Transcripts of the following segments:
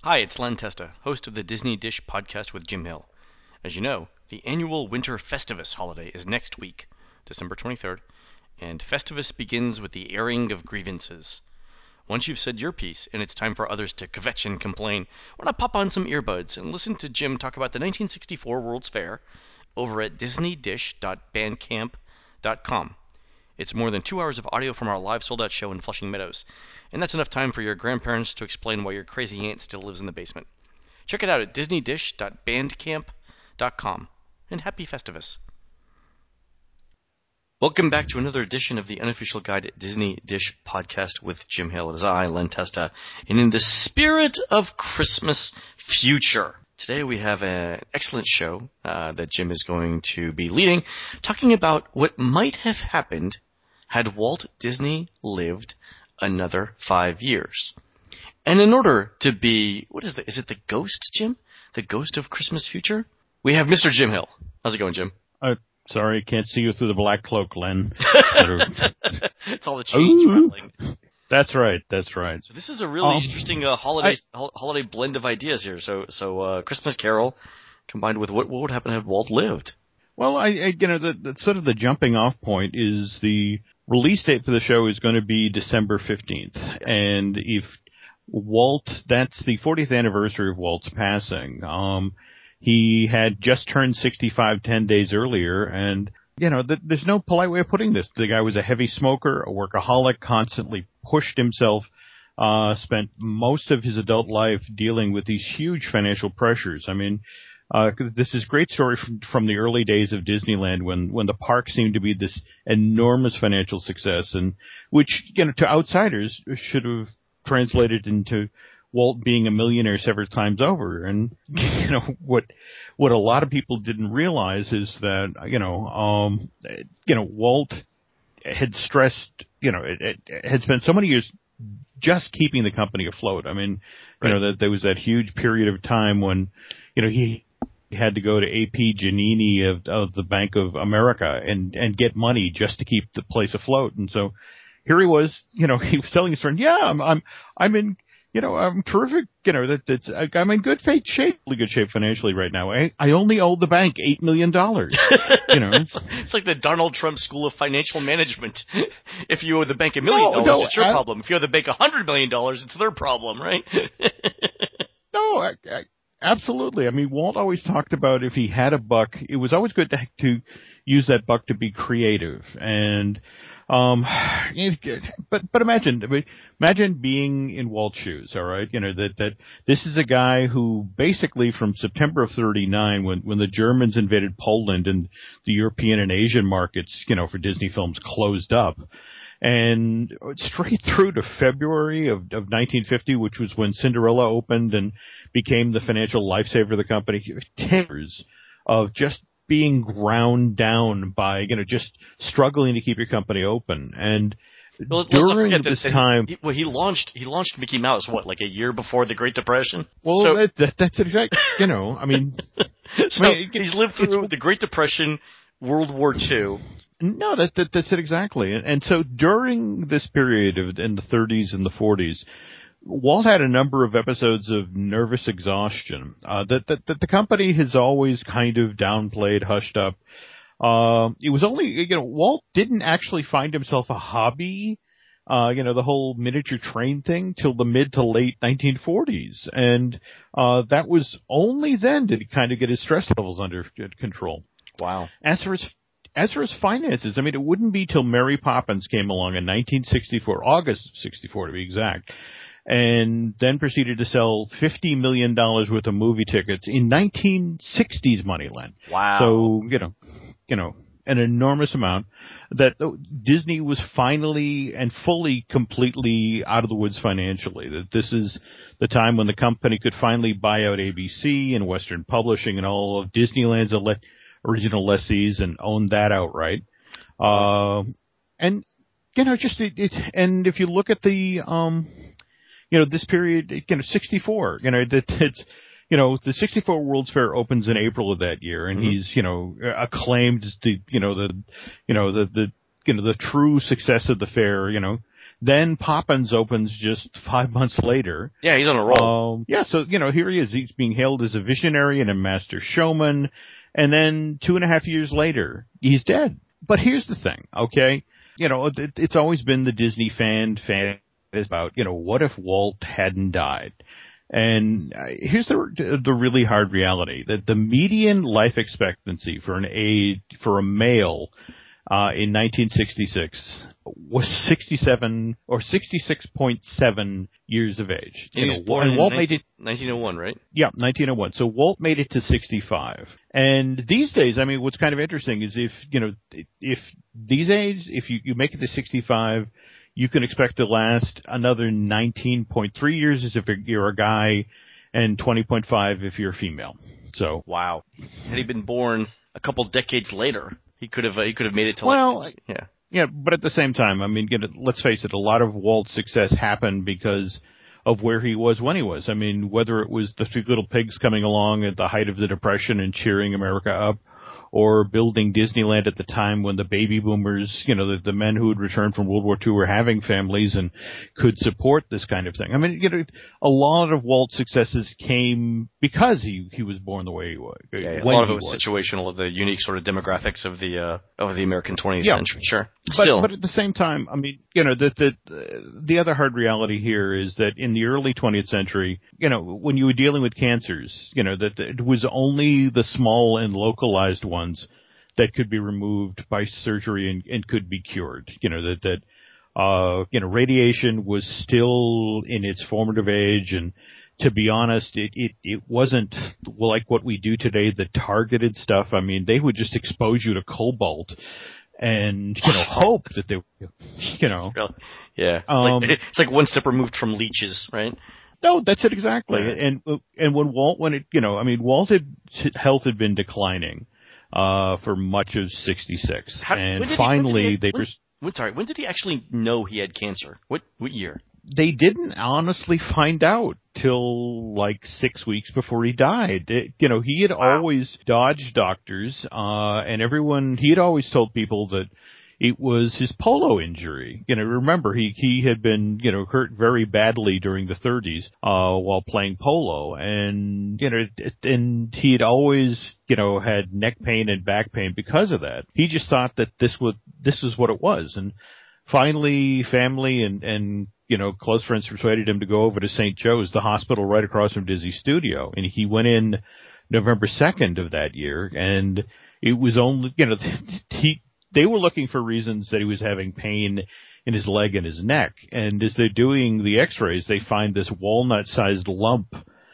Hi, it's Len Testa, host of the Disney Dish podcast with Jim Hill. As you know, the annual Winter Festivus holiday is next week, December 23rd, and Festivus begins with the airing of grievances. Once you've said your piece and it's time for others to kvetch and complain, why not pop on some earbuds and listen to Jim talk about the 1964 World's Fair over at disneydish.bandcamp.com. It's more than 2 hours of audio from our live sold-out show in Flushing Meadows, and that's enough time for your grandparents to explain why your crazy aunt still lives in the basement. Check it out at disneydish.bandcamp.com, and happy Festivus. Welcome back to another edition of the Unofficial Guide at Disney Dish podcast with Jim Hill. It is I, Len Testa, and in the spirit of Christmas future, today we have an excellent show that Jim is going to be leading, talking about what might have happened had Walt Disney lived another 5 years. And in order to be, is it the ghost, Jim? The ghost of Christmas future? We have Mr. Jim Hill. How's it going, Jim? Sorry, can't see you through the black cloak, Len. It's all the change rattling. That's right. So this is a really interesting holiday blend of ideas here. So Christmas Carol combined with what would happen had Walt lived? Well, the sort of the jumping off point is the release date for the show is going to be December 15th. Yes. And if that's the 40th anniversary of Walt's passing. He had just turned 65 10 days earlier, and, there's no polite way of putting this. The guy was a heavy smoker, a workaholic, constantly pushed himself, spent most of his adult life dealing with these huge financial pressures. I mean, this is a great story from the early days of Disneyland when the park seemed to be this enormous financial success, and which, to outsiders should have translated into Walt being a millionaire several times over. And, what a lot of people didn't realize is that, Walt had stressed, had spent so many years just keeping the company afloat. I mean, right. That there was that huge period of time when, he had to go to A.P. Giannini of the Bank of America and get money just to keep the place afloat. And so here he was, he was telling his friend, I'm in, I'm terrific, I'm in good shape, really good shape financially right now. I only owe the bank $8 million, It's like the Donald Trump School of Financial Management. If you owe the bank $1 million, it's your problem. If you owe the bank $100 million, it's their problem, right? No, absolutely. I mean, Walt always talked about if he had a buck, it was always good to use that buck to be creative. And, but imagine being in Walt's shoes, all right? That this is a guy who basically from September of 39, when the Germans invaded Poland and the European and Asian markets, for Disney films closed up, and straight through to February of 1950, which was when Cinderella opened and became the financial lifesaver of the company. 10 years of just being ground down by, just struggling to keep your company open. And during this time, he launched Mickey Mouse, like a year before the Great Depression? Well, so, that's exactly, I mean. He's lived through the Great Depression, World War II. No, that's it exactly. And so during this period in the 30s and the 40s, Walt had a number of episodes of nervous exhaustion that the company has always kind of downplayed, hushed up. It was only, Walt didn't actually find himself a hobby, the whole miniature train thing till the mid to late 1940s. And that was only then did he kind of get his stress levels under control. Wow. As for his finances, I mean, it wouldn't be till Mary Poppins came along in 1964, August 64 to be exact, and then proceeded to sell $50 million worth of movie tickets in 1960s money, Len. Wow. So, an enormous amount that Disney was finally and fully, completely out of the woods financially. That this is the time when the company could finally buy out ABC and Western Publishing and all of Disneyland's original lessees and own that outright. And, and if you look at the, this period, 64, it's, the 64 World's Fair opens in April of that year, and he's, acclaimed as the true success of the fair, Then Poppins opens just 5 months later. Yeah, he's on a roll. So, here he is. He's being hailed as a visionary and a master showman. And then 2.5 years later, he's dead. But here's the thing, okay? It's always been the Disney fan about, what if Walt hadn't died? And here's the really hard reality, that the median life expectancy for a male in 1966 was 67 or 66.7 years of age. And he was born in 1901, right? Yeah, 1901. So Walt made it to 65. And these days, I mean, what's kind of interesting is if these days, if you make it to 65, you can expect to last another 19.3 years as if you're a guy and 20.5 if you're a female. So. Wow. Had he been born a couple decades later, he could have made it to Yeah, but at the same time, I mean, let's face it, a lot of Walt's success happened because of where he was when he was. I mean, whether it was the Three Little Pigs coming along at the height of the Depression and cheering America up, or building Disneyland at the time when the baby boomers, the men who had returned from World War II were having families and could support this kind of thing. I mean, a lot of Walt's successes came because he was born the way he was. Yeah, a lot of it was situational, the unique sort of demographics of the American 20th century. Sure. But at the same time, I mean, the other hard reality here is that in the early 20th century, when you were dealing with cancers, that it was only the small and localized ones that could be removed by surgery and could be cured. Radiation was still in its formative age, and to be honest, it wasn't like what we do today, the targeted stuff. I mean, they would just expose you to cobalt and, hope that they, Really? Yeah. It's like one step removed from leeches, right? No, that's it exactly. Yeah. And when Walt's health had been declining, for much of 66. When did he actually know he had cancer? What year? They didn't honestly find out till like 6 weeks before he died. He had always dodged doctors, and he had always told people that it was his polo injury. Remember, he had been, hurt very badly during the 30s, while playing polo. And, and he had always, had neck pain and back pain because of that. He just thought that this is what it was. And finally, family and close friends persuaded him to go over to St. Joe's, the hospital right across from Disney's studio. And he went in November 2nd of that year. And it was only, they were looking for reasons that he was having pain in his leg and his neck. And as they're doing the x-rays, they find this walnut-sized lump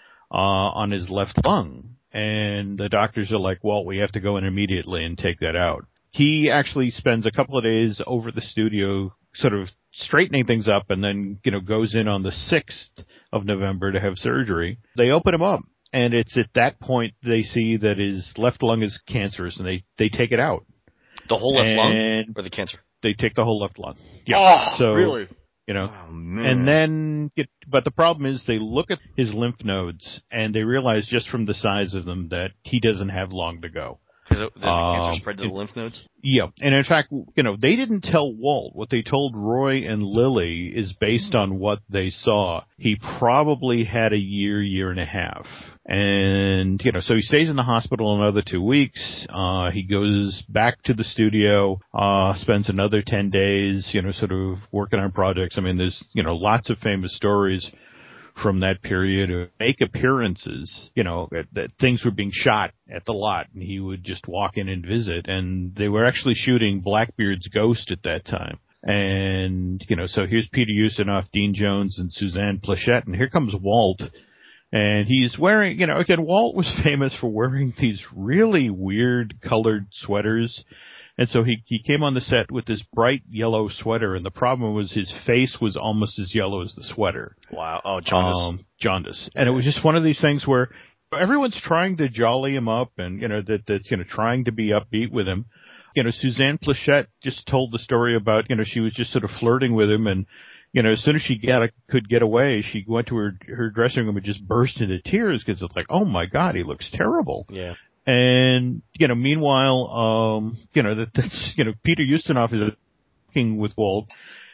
on his left lung. And the doctors are like, well, we have to go in immediately and take that out. He actually spends a couple of days over at the studio sort of straightening things up, and then, goes in on the 6th of November to have surgery. They open him up, and it's at that point they see that his left lung is cancerous, and they take it out. The whole left lung? Or the cancer? They take the whole left lung. Yeah. Oh, so, really? Oh, man. And then, but the problem is they look at his lymph nodes, and they realize just from the size of them that he doesn't have long to go. Because the cancer spread to the lymph nodes? Yeah. And in fact, they didn't tell Walt. What they told Roy and Lily is based on what they saw. He probably had a year and a half. And, so he stays in the hospital another 2 weeks. He goes back to the studio, spends another 10 days, sort of working on projects. I mean, there's, lots of famous stories from that period of make appearances, that things were being shot at the lot, and he would just walk in and visit. And they were actually shooting Blackbeard's Ghost at that time. And, so here's Peter Ustinov, Dean Jones, and Suzanne Pleshette, and here comes Walt. And he's wearing, again, Walt was famous for wearing these really weird colored sweaters. And so he came on the set with this bright yellow sweater, and the problem was his face was almost as yellow as the sweater. Wow. Oh, jaundice. Jaundice. And it was just one of these things where everyone's trying to jolly him up and, that's, trying to be upbeat with him. Suzanne Pleshette just told the story about, she was just sort of flirting with him, and, as soon as she could get away, she went to her dressing room and just burst into tears because it's like, oh my God, he looks terrible. Yeah. And, meanwhile, Peter Ustinov is working with Walt.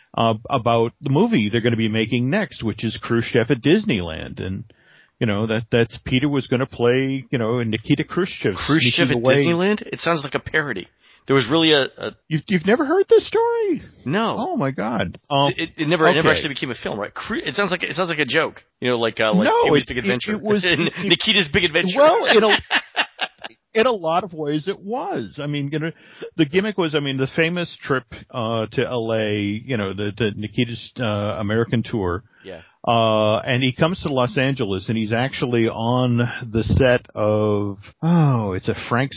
about the movie they're going to be making next, which is Khrushchev at Disneyland. And, that's Peter was going to play, Nikita Khrushchev. Khrushchev at Disneyland? It sounds like a parody. There was really a You've never heard this story? No. Oh my God! It never actually became a film, right? It sounds like a joke. Like Pee-wee's Big Adventure. It was Nikita's Big Adventure. Well, in a lot of ways it was. I mean, the gimmick was, the famous trip to L.A., the Nikita's American tour. Yeah. And he comes to Los Angeles, and he's actually on the set of, it's a Frank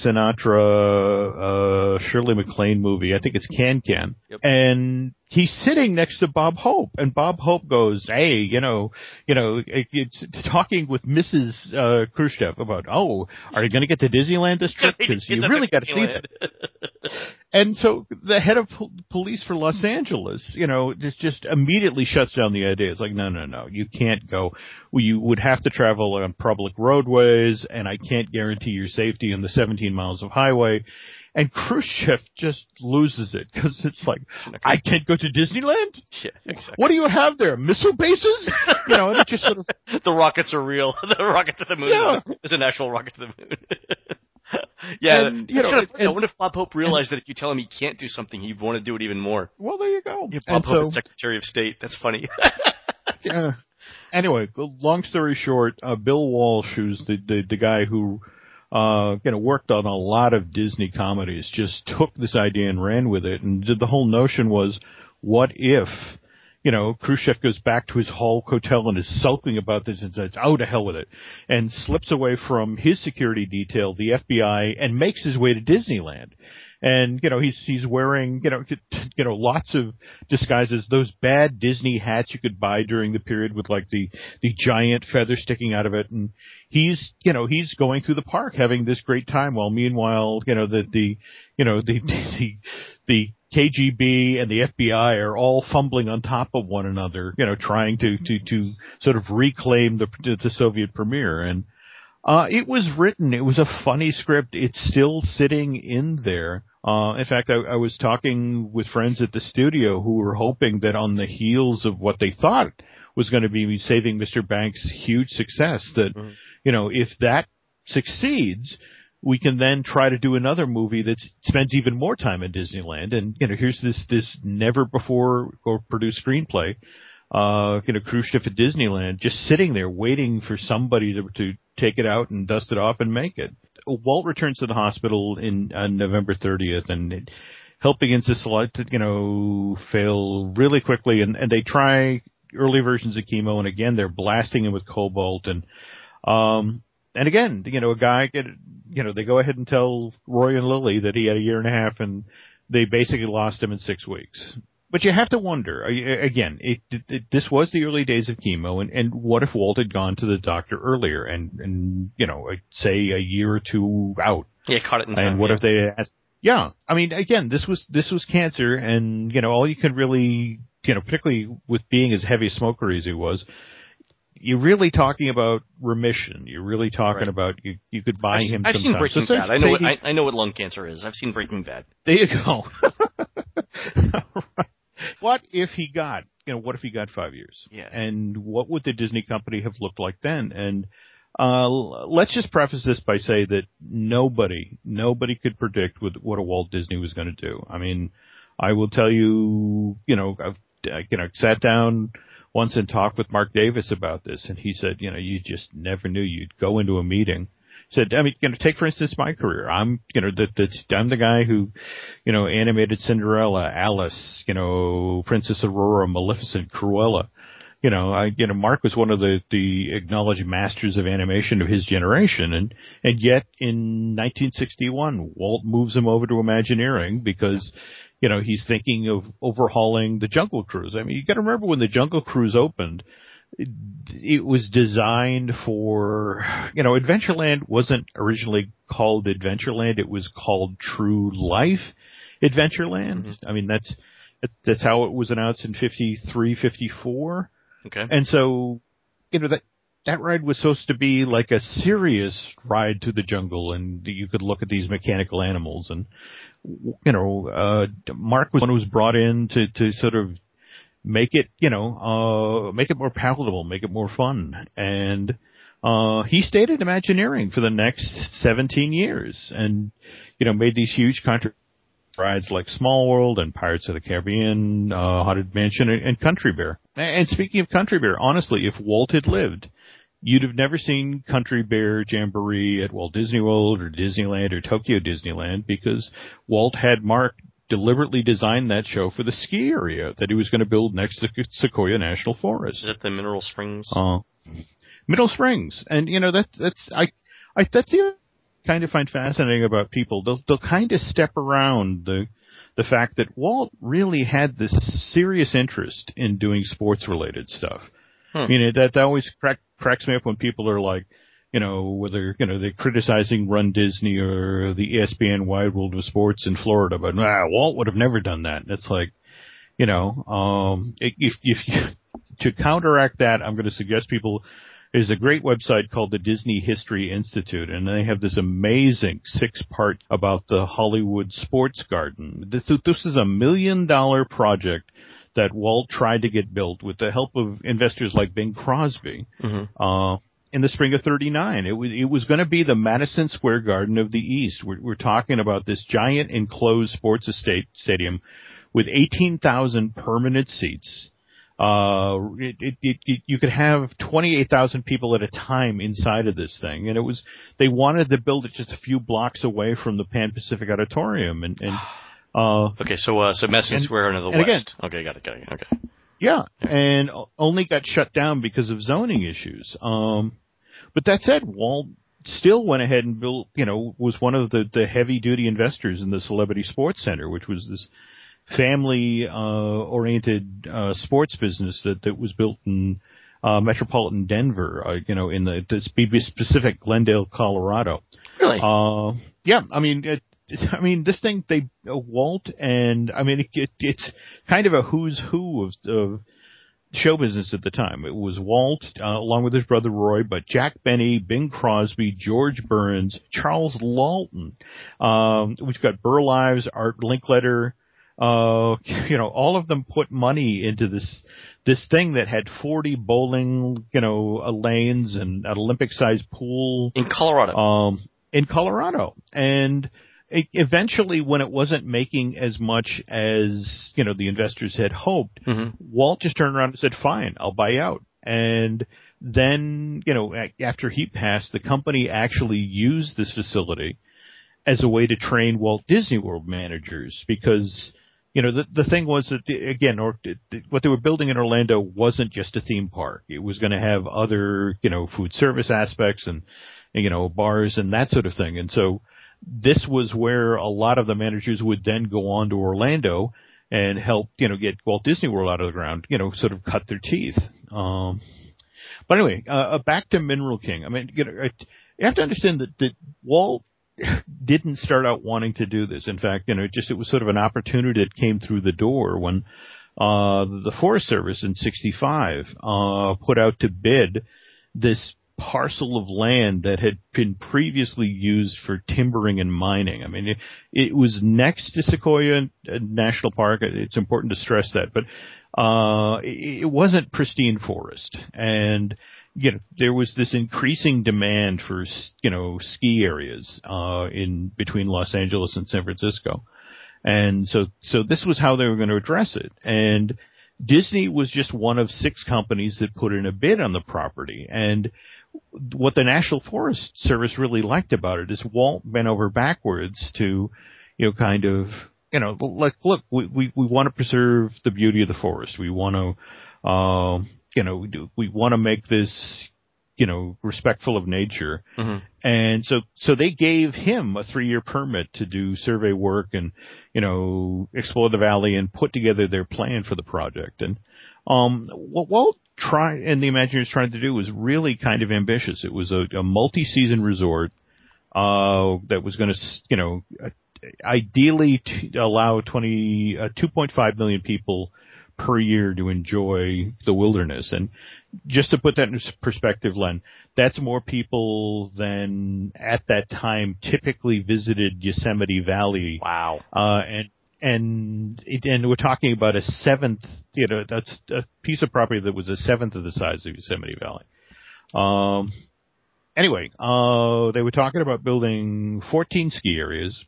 Sinatra, Shirley MacLaine movie. I think it's Can Can. Yep. And he's sitting next to Bob Hope, and Bob Hope goes, hey, it's talking with Mrs. Khrushchev about, are you going to get to Disneyland this trip? Because you really got to see that. And so the head of police for Los Angeles, just immediately shuts down the idea. It's like, no, you can't go. Well, you would have to travel on public roadways, and I can't guarantee your safety on the 17 miles of highway. And Khrushchev just loses it because it's like, I can't go to Disneyland? Yeah, exactly. What do you have there? Missile bases? And it just sort of... The rockets are real. The rocket to the moon is an actual rocket to the moon. Yeah, and, I wonder if Bob Hope realized that if you tell him he can't do something, he'd want to do it even more. Well, there you go. Yeah, Bob Hope is Secretary of State. That's funny. Yeah. Anyway, long story short, Bill Walsh, who's the guy who worked on a lot of Disney comedies, just took this idea and ran with it. And the whole notion was, what if, Khrushchev goes back to his Hulk hotel and is sulking about this and says, to hell with it, and slips away from his security detail, the FBI, and makes his way to Disneyland. And, he's wearing, lots of disguises, those bad Disney hats you could buy during the period with like the giant feather sticking out of it. And he's going through the park having this great time while meanwhile, the KGB and the FBI are all fumbling on top of one another, trying to sort of reclaim the Soviet premiere. And, it was written, it was a funny script. It's still sitting in there. In fact, I was talking with friends at the studio who were hoping that on the heels of what they thought was going to be Saving Mr. Banks' huge success, that, if that succeeds, we can then try to do another movie that spends even more time in Disneyland. And, here's this never before produced screenplay, Khrushchev at Disneyland, just sitting there waiting for somebody to take it out and dust it off and make it. Walt returns to the hospital on November 30th, and health begins to fail really quickly, and they try early versions of chemo, and again, they're blasting him with cobalt, and again, a guy, they go ahead and tell Roy and Lily that he had a year and a half, and they basically lost him in 6 weeks. But you have to wonder, again, this was the early days of chemo, and what if Walt had gone to the doctor earlier and say a year or two out? Yeah, caught it in time. And what if they asked? Yeah, I mean, again, this was cancer, and, all you can really, particularly with being as heavy a smoker as he was, you're really talking about remission. You're really talking about you could buy him. I've seen Breaking Bad. I know what lung cancer is. I've seen Breaking Bad. There you go. What if he got 5 years? Yeah. And what would the Disney company have looked like then? And let's just preface this by saying that nobody could predict what a Walt Disney was going to do. I mean, I will tell you, I've sat down once and talked with Mark Davis about this, and he said, you just never knew. You'd go into a meeting. Said, I mean, take for instance my career. I'm the guy who, animated Cinderella, Alice, Princess Aurora, Maleficent, Cruella. Mark was one of the acknowledged masters of animation of his generation, and yet in 1961, Walt moves him over to Imagineering because, he's thinking of overhauling the Jungle Cruise. I mean, you got to remember when the Jungle Cruise opened, it was designed for, Adventureland wasn't originally called Adventureland. It was called True Life Adventureland. Mm-hmm. I mean, that's how it was announced in 53, 54. Okay. And so, that ride was supposed to be like a serious ride to the jungle, and you could look at these mechanical animals. And, Mark was one who was brought in to sort of make it, make it more palatable, make it more fun. And he stayed at Imagineering for the next 17 years and, made these huge rides like Small World and Pirates of the Caribbean, Haunted Mansion, and Country Bear. And speaking of Country Bear, honestly, if Walt had lived, you'd have never seen Country Bear Jamboree at Walt Disney World or Disneyland or Tokyo Disneyland because Walt had Mark deliberately designed that show for the ski area that he was going to build next to Sequoia National Forest. Is that the Mineral Springs? Mineral Springs. And, that's the other kind of find fascinating about people. They'll kind of step around the fact that Walt really had this serious interest in doing sports related stuff. That always cracks me up when people are like, whether, they're criticizing Run Disney or the ESPN Wide World of Sports in Florida, but Walt would have never done that. And it's like, to counteract that, I'm going to suggest people, there's a great website called the Disney History Institute, and they have this amazing 6-part about the Hollywood Sports Garden. This is $1 million project that Walt tried to get built with the help of investors like Bing Crosby. In the spring of '39. It was going to be the Madison Square Garden of the East. We're talking about this giant enclosed sports stadium with 18,000 permanent seats. You could have 28,000 people at a time inside of this thing, and they wanted to build it just a few blocks away from the Pan Pacific Auditorium, okay, so Madison Square to the west. Again, okay, got it. Okay. Yeah, and only got shut down because of zoning issues. But that said, Walt still went ahead and built, was one of the heavy duty investors in the Celebrity Sports Center, which was this family oriented sports business that was built in metropolitan Denver, in the specific Glendale, Colorado. Really? Yeah, this thing, Walt and, it's kind of a who's who of show business at the time. It was Walt, along with his brother Roy, but Jack Benny, Bing Crosby, George Burns, Charles Lawton. We've got Burl Ives, Art Linkletter. All of them put money into this thing that had 40 bowling, lanes and an Olympic-sized pool. In Colorado. And eventually, when it wasn't making as much as, the investors had hoped, Walt just turned around and said, fine, I'll buy out. And then, after he passed, the company actually used this facility as a way to train Walt Disney World managers because, the thing was that, what they were building in Orlando wasn't just a theme park. It was going to have other, food service aspects and, bars and that sort of thing. And so, this was where a lot of the managers would then go on to Orlando and help, get Walt Disney World out of the ground, sort of cut their teeth. But anyway, back to Mineral King. You have to understand that Walt didn't start out wanting to do this. In fact, it was sort of an opportunity that came through the door when, the Forest Service in '65, put out to bid this parcel of land that had been previously used for timbering and mining. It was next to Sequoia National Park. It's important to stress that, but it wasn't pristine forest. And there was this increasing demand for ski areas in between Los Angeles and San Francisco. And so this was how they were going to address it. And Disney was just one of 6 companies that put in a bid on the property. And what the National Forest Service really liked about it is Walt bent over backwards to, kind of, look, we want to preserve the beauty of the forest. We want to, we want to make this, respectful of nature. And so they gave him a 3-year permit to do survey work and, explore the valley and put together their plan for the project. And, what Walt and the Imagineers trying to do was really kind of ambitious. It was a multi-season resort, that was going to, ideally allow 2.5 million people per year to enjoy the wilderness. And just to put that in perspective, Len, that's more people than at that time typically visited Yosemite Valley. Wow. and we're talking about a seventh, that's a piece of property that was a seventh of the size of Yosemite Valley. Anyway, they were talking about building 14 ski areas,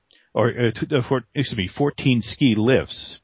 14 ski lifts,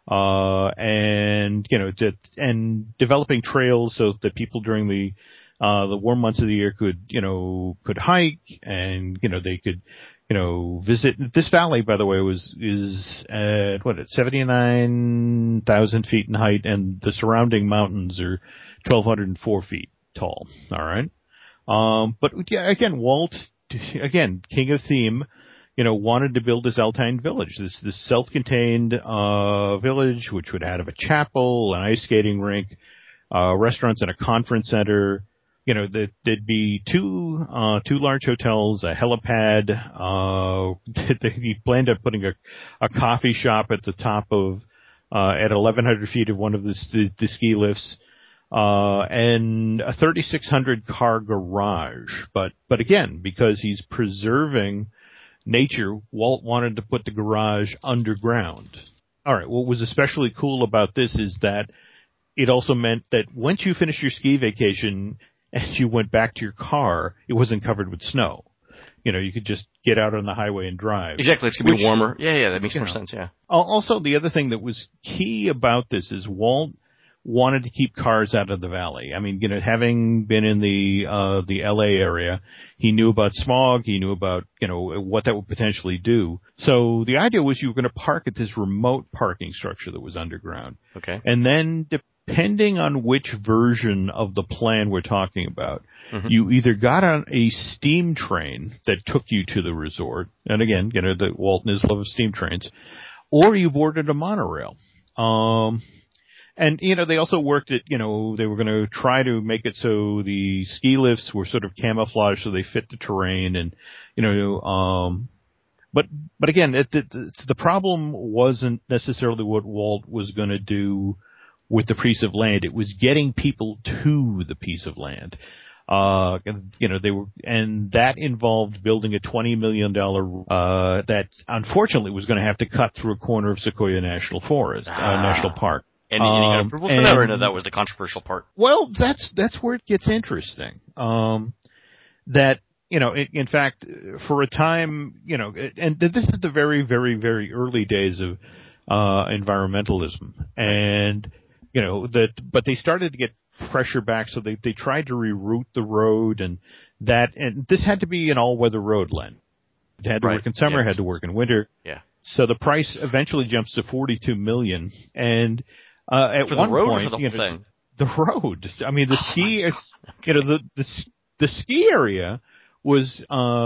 and developing trails so that people during the warm months of the year could hike, and they could visit. This valley, by the way, is at 79,000 feet in height, and the surrounding mountains are 1,204 feet tall. All right. But yeah, again, Walt, king of theme, wanted to build this Alpine village, this self-contained, village, which would have a chapel, an ice skating rink, restaurants and a conference center. There'd be two large hotels, a helipad, he planned on putting a coffee shop at the top of, at 1,100 feet of one of the ski lifts. And a 3,600 car garage. But again, because he's preserving nature, Walt wanted to put the garage underground. All right. What was especially cool about this is that it also meant that once you finished your ski vacation and you went back to your car, it wasn't covered with snow. You could just get out on the highway and drive. Exactly. It's going to be warmer. Yeah, that makes more sense, yeah. Also, the other thing that was key about this is Walt wanted to keep cars out of the valley. I mean, having been in the LA area, he knew about smog, he knew about, what that would potentially do. So the idea was you were going to park at this remote parking structure that was underground. Okay. And then depending on which version of the plan we're talking about, you either got on a steam train that took you to the resort, and again, the Walt and his love of steam trains, or you boarded a monorail. And, they also worked at, they were going to try to make it so the ski lifts were sort of camouflaged so they fit the terrain, and, but again, the problem wasn't necessarily what Walt was going to do with the piece of land. It was getting people to the piece of land. That involved building a $20 million, that unfortunately was going to have to cut through a corner of Sequoia National Park. And you got approval for that, or no, that was the controversial part? Well, that's where it gets interesting. In fact, for a time, and this is the very, very, very early days of environmentalism, and but they started to get pressure back, so they tried to reroute the road, and this had to be an all-weather road, Len. It had to work in summer, had to work in winter. Yeah. So the price eventually jumps to $42 million, and at for one the road point, or for the whole thing? The road. I mean, the ski, the ski area was,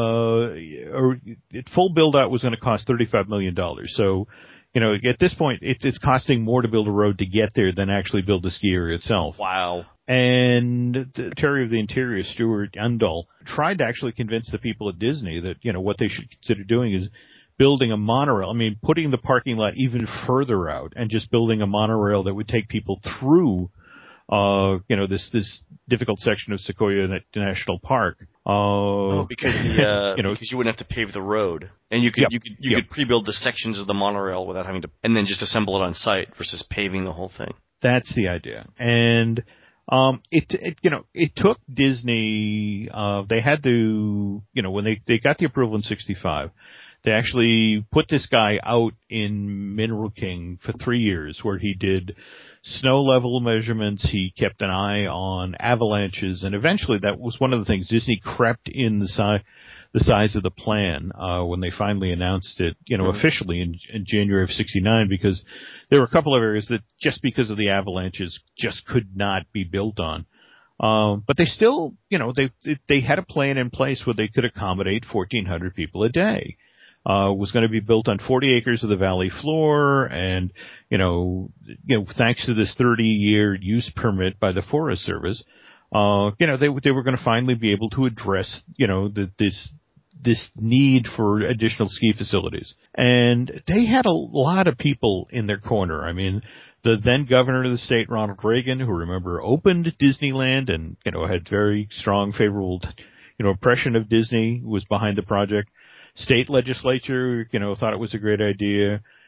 full build out was going to cost $35 million. So, at this point, it's costing more to build a road to get there than actually build the ski area itself. Wow. And the Secretary of the Interior, Stuart Undahl, tried to actually convince the people at Disney that, what they should consider doing is building a monorail. I mean, putting the parking lot even further out and just building a monorail that would take people through, this difficult section of Sequoia National Park. Because because you wouldn't have to pave the road, and you could pre-build the sections of the monorail without having to, and then just assemble it on site versus paving the whole thing. That's the idea, and it took Disney. They had to, when they got the approval in '65. They actually put this guy out in Mineral King for 3 years, where he did snow level measurements. He kept an eye on avalanches, and eventually that was one of the things. Disney crept in the size of the plan when they finally announced it, officially in January of '69, because there were a couple of areas that just because of the avalanches just could not be built on. But they still, they had a plan in place where they could accommodate 1,400 people a day. Was going to be built on 40 acres of the valley floor, and, thanks to this 30-year use permit by the Forest Service, they were going to finally be able to address, this need for additional ski facilities. And they had a lot of people in their corner. I mean, the then governor of the state, Ronald Reagan, who, remember, opened Disneyland and, had very strong favorable, impression of Disney, was behind the project. State legislature, thought it was a great idea.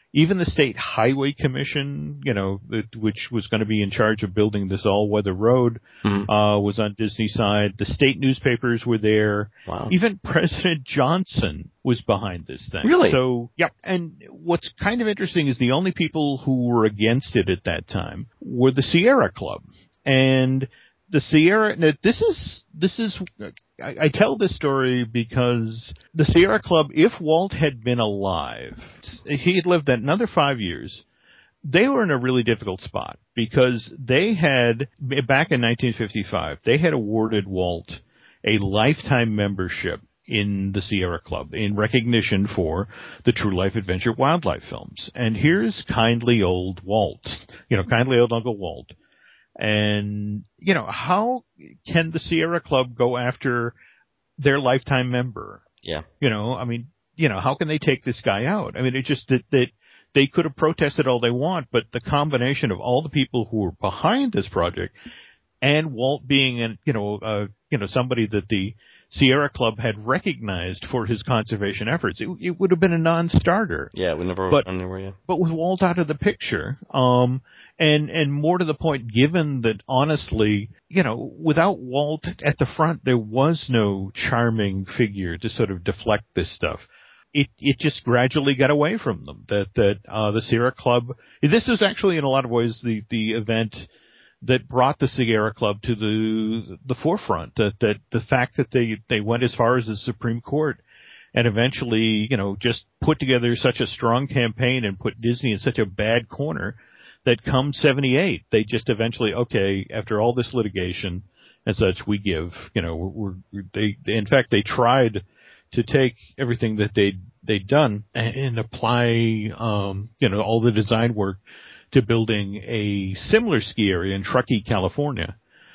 Even the State Highway Commission, which was going to be in charge of building this all-weather road, was on Disney's side. The state newspapers were there. Wow. Even President Johnson was behind this thing. Really? So, yeah. And what's kind of interesting is the only people who were against it at that time were the Sierra Club. And the Sierra, now this is, I tell this story because the Sierra Club, if Walt had been alive, he had lived another 5 years, they were in a really difficult spot because they had, back in 1955, they had awarded Walt a lifetime membership in the Sierra Club in recognition for the True Life Adventure wildlife films. And here's kindly old Walt, kindly old Uncle Walt. And, how can the Sierra Club go after their lifetime member? Yeah. How can they take this guy out? I mean, it's just that they could have protested all they want, but the combination of all the people who were behind this project and Walt being somebody that the Sierra Club had recognized for his conservation efforts, it would have been a non-starter. Yeah, we never went anywhere yet. But with Walt out of the picture, and more to the point, given that honestly, without Walt at the front, there was no charming figure to sort of deflect this stuff. It just gradually got away from them. The Sierra Club, this was actually in a lot of ways the event that brought the Sierra Club to the forefront. That the fact that they went as far as the Supreme Court and eventually, just put together such a strong campaign and put Disney in such a bad corner that come 78, they just eventually, okay, after all this litigation and such, we give, in fact, they tried to take everything that they'd done and apply, all the design work to building a similar ski area in Truckee, California,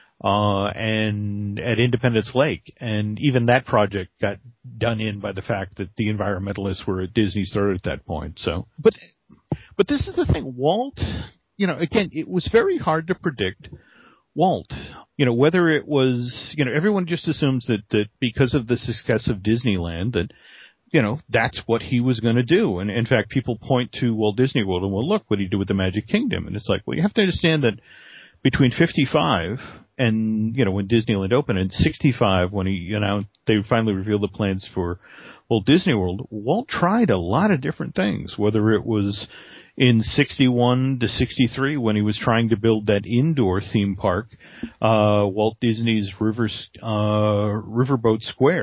and at Independence Lake. And even that project got done in by the fact that the environmentalists were at Disney's throat at that point. So, but this is the thing, Walt, again, it was very hard to predict Walt, whether it was, everyone just assumes that because of the success of Disneyland that, that's what he was going to do. And in fact, people point to Walt Disney World and, well, look what he did with the Magic Kingdom. And it's like, well, you have to understand that between 55 and, when Disneyland opened, and 65 when they finally revealed the plans for Walt Disney World, Walt tried a lot of different things, whether it was in 61 to 63 when he was trying to build that indoor theme park, Walt Disney's Riverfront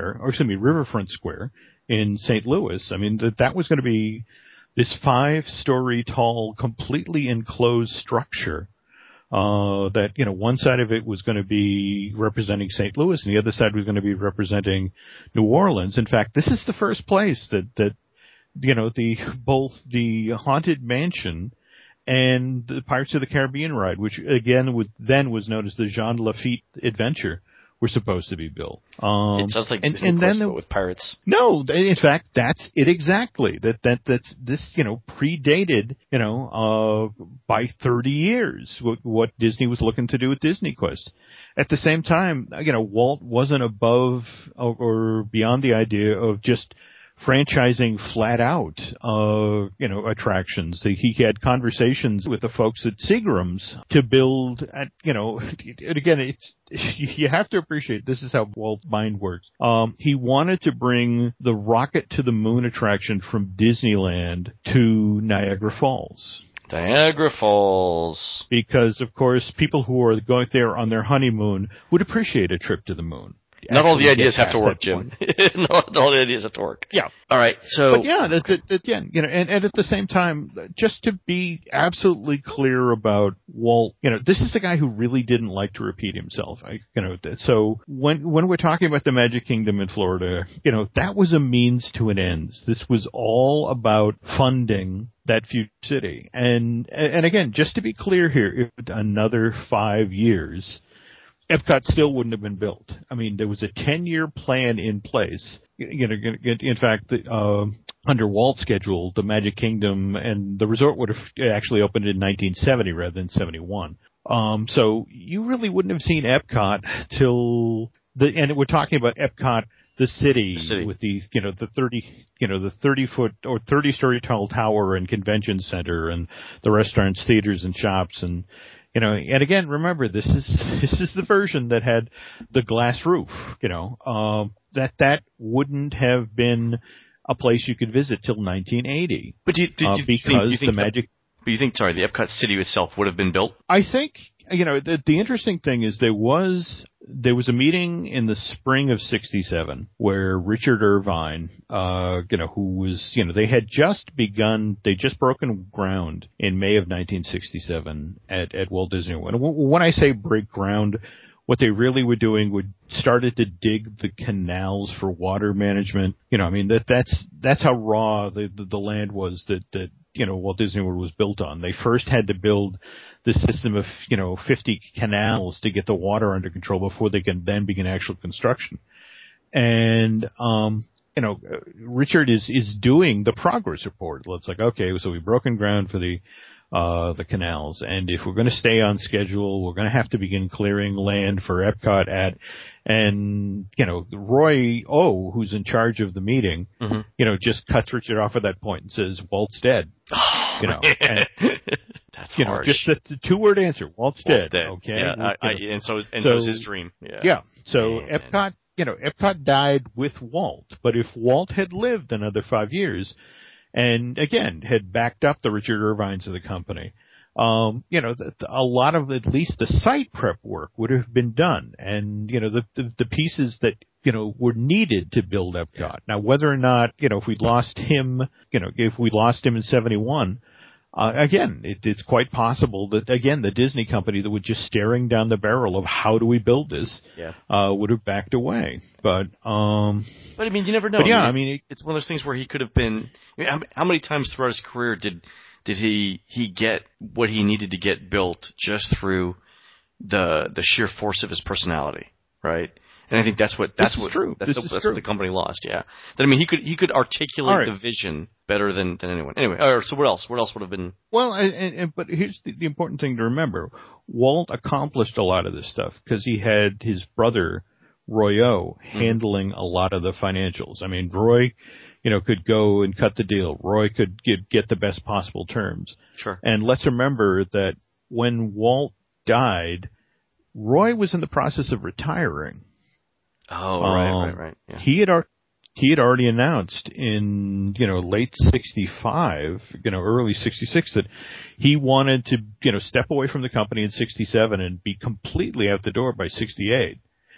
Square in St. Louis. I mean, that was going to be this 5-story tall, completely enclosed structure, that, one side of it was going to be representing St. Louis and the other side was going to be representing New Orleans. In fact, this is the first place that both the Haunted Mansion and the Pirates of the Caribbean ride, which again was known as the Jean Lafitte Adventure, were supposed to be built. It sounds like Disney Quest, but with pirates. No, in fact, that's it exactly. That's this, predated, by 30 years what Disney was looking to do with Disney Quest. At the same time, Walt wasn't above or beyond the idea of just franchising flat out, attractions. He had conversations with the folks at Seagram's to build, and again, you have to appreciate this is how Walt's mind works. He wanted to bring the Rocket to the Moon attraction from Disneyland to Niagara Falls. Niagara Falls. Because, of course, people who are going there on their honeymoon would appreciate a trip to the moon. Not all the ideas have to work, Jim. Not all the ideas have to work. Yeah. All right. So, but yeah, again, and at the same time, just to be absolutely clear about Walt, this is a guy who really didn't like to repeat himself. So when we're talking about the Magic Kingdom in Florida, that was a means to an end. This was all about funding that future city. And again, just to be clear here, if another 5 years, Epcot still wouldn't have been built. I mean, there was a 10-year plan in place. In fact, under Walt's schedule, the Magic Kingdom and the resort would have actually opened in 1970 rather than 71. So you really wouldn't have seen Epcot till and we're talking about Epcot the city with the 30-foot or 30-story tall tower and convention center and the restaurants, theaters, and shops. And and again, remember, this is the version that had the glass roof. That wouldn't have been a place you could visit till 1980. But do you because think the magic. But you think, the Epcot city itself would have been built? I think, the interesting thing is there was a meeting in the spring of '67 where Richard Irvine, who was, they had just broken ground in May of 1967 at Walt Disney World. When I say break ground, what they really were doing started to dig the canals for water management. That's how raw the land was that Walt Disney World was built on. They first had to build the system of 50 canals to get the water under control before they can then begin actual construction. And Richard is doing the progress report. It's like, okay, so we've broken ground for the canals, and if we're going to stay on schedule, we're going to have to begin clearing land for Epcot and Roy O, who's in charge of the meeting, just cuts Richard off at that point and says, Walt's dead. And, that's harsh. Just the two-word answer, Walt's dead. Okay. Yeah, and so is his dream. Yeah. Yeah. So Epcot, Epcot died with Walt, but if Walt had lived another 5 years, and again, had backed up the Richard Irvines of the company, a lot of at least the site prep work would have been done. And, the pieces that, were needed to build Epcot. Yeah. Now, whether or not, if we'd lost him, in 71, again, it's quite possible that, again, the Disney company that was just staring down the barrel of how do we build this, would have backed away. But I mean, you never know. But yeah, it's one of those things where he could have been. How many times throughout his career did he get what he needed to get built just through the sheer force of his personality, right? And I think that's what the company lost. Yeah, that he could articulate the vision better than anyone. Anyway, so what else? What else would have been? Well, but here's the important thing to remember: Walt accomplished a lot of this stuff because he had his brother Roy O handling a lot of the financials. I mean, Roy, could go and cut the deal. Roy could get the best possible terms. Sure. And let's remember that when Walt died, Roy was in the process of retiring. Oh, right. Yeah. He had already announced in, late 65, early 66 that he wanted to, step away from the company in 67 and be completely out the door by 68.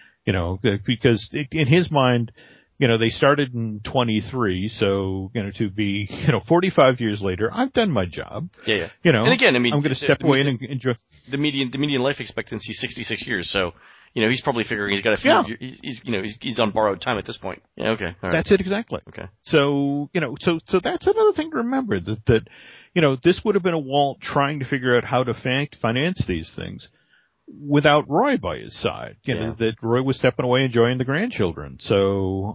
Because in his mind, they started in 23, so, to be, 45 years later, I've done my job. Yeah. And again, I'm going to step away and enjoy. The median life expectancy is 66 years, so. He's probably figuring he's got a few. Yeah. He's on borrowed time at this point. Yeah, okay. All right. That's it exactly. Okay. So, so that's another thing to remember that this would have been a Walt trying to figure out how to finance these things without Roy by his side. That Roy was stepping away enjoying the grandchildren. So,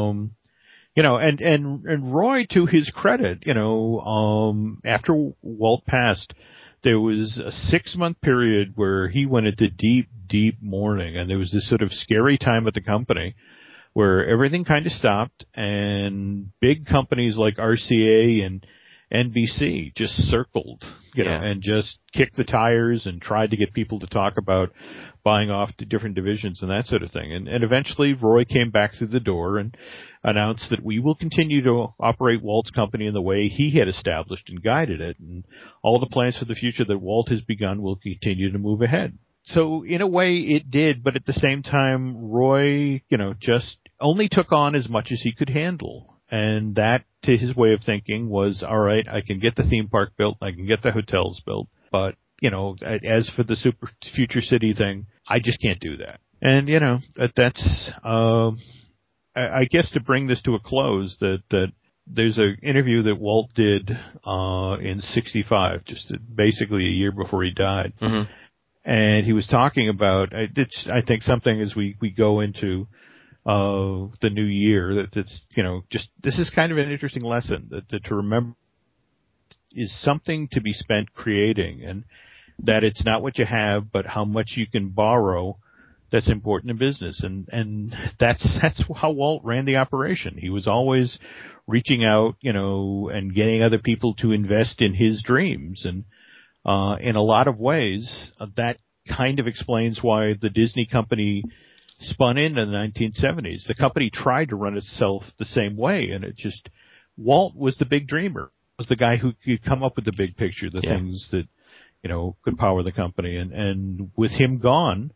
and Roy, to his credit, after Walt passed, there was a 6-month period where he went into deep mourning, and there was this sort of scary time at the company where everything kind of stopped, and big companies like RCA and NBC just circled, and just kicked the tires and tried to get people to talk about buying off to different divisions and that sort of thing. And eventually Roy came back through the door and announced that we will continue to operate Walt's company in the way he had established and guided it. And all the plans for the future that Walt has begun will continue to move ahead. So in a way it did, but at the same time, Roy, just only took on as much as he could handle. And that, to his way of thinking, was, all right, I can get the theme park built, I can get the hotels built, but, as for the super future city thing, I just can't do that. And, that's, I guess to bring this to a close, that there's an interview that Walt did, in 65, just basically a year before he died. Mm-hmm. And he was talking about, it's, I think, something as we go into, the new year, that's, this is kind of an interesting lesson that to remember is something to be spent creating, and that it's not what you have, but how much you can borrow that's important in business. And that's how Walt ran the operation. He was always reaching out, and getting other people to invest in his dreams. And, in a lot of ways, that kind of explains why the Disney company spun in the 1970s. The company tried to run itself the same way, and Walt was the big dreamer, was the guy who could come up with the big picture, the things that, could power the company. And with him gone,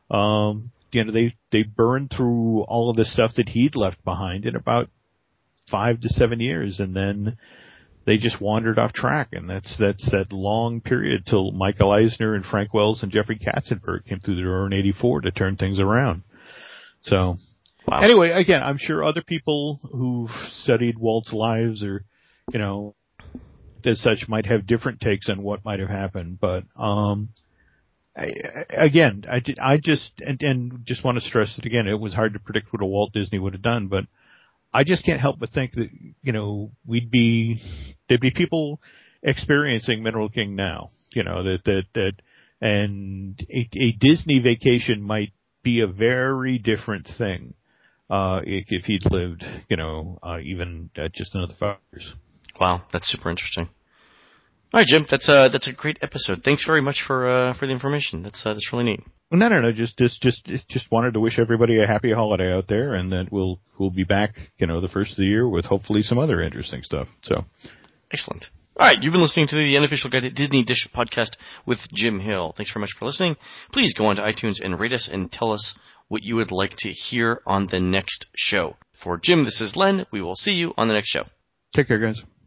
they burned through all of the stuff that he'd left behind in about 5 to 7 years, and then they just wandered off track. And that's that long period till Michael Eisner and Frank Wells and Jeffrey Katzenberg came through the door in '84 to turn things around. So, wow. Anyway, again, I'm sure other people who've studied Walt's lives or, as such might have different takes on what might have happened. But, I just want to stress that again, it was hard to predict what a Walt Disney would have done, but I just can't help but think that, there'd be people experiencing Mineral King now, and a Disney vacation might be a very different thing, if he'd lived, even just another 5 years. Wow. That's super interesting. All right, Jim, that's a great episode. Thanks very much for the information. That's really neat. No. Just wanted to wish everybody a happy holiday out there, and that we'll be back, the first of the year with hopefully some other interesting stuff. So, excellent. All right, you've been listening to the Unofficial Guide to Disney Dish podcast with Jim Hill. Thanks very much for listening. Please go on to iTunes and rate us and tell us what you would like to hear on the next show. For Jim, this is Len. We will see you on the next show. Take care, guys.